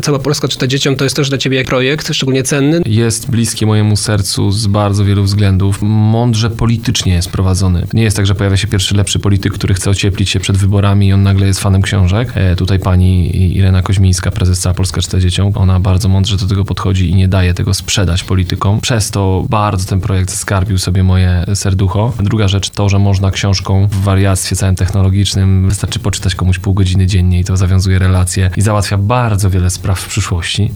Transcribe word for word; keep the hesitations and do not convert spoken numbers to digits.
Cała Polska czyta dzieciom to jest też dla ciebie jak projekt, szczególnie cenny. Jest bliskie mojemu sercu z bardzo wielu względów. Mądrze politycznie jest prowadzony. Nie jest tak, że pojawia się pierwszy lepszy polityk, który chce ocieplić się przed wyborami i on nagle jest fanem książek. E, tutaj pani Irena Koźmińska, prezes Cała Polska czyta dzieciom, ona bardzo mądrze do tego podchodzi i nie daje tego sprzedać politykom. Przez to bardzo ten projekt skarbił sobie moje serducho. Druga rzecz to, że można książką w wariactwie całym technologicznym, wystarczy poczytać komuś pół godziny dziennie i to zawiązuje relacje i załatwia bardzo wiele spraw w przyszłości.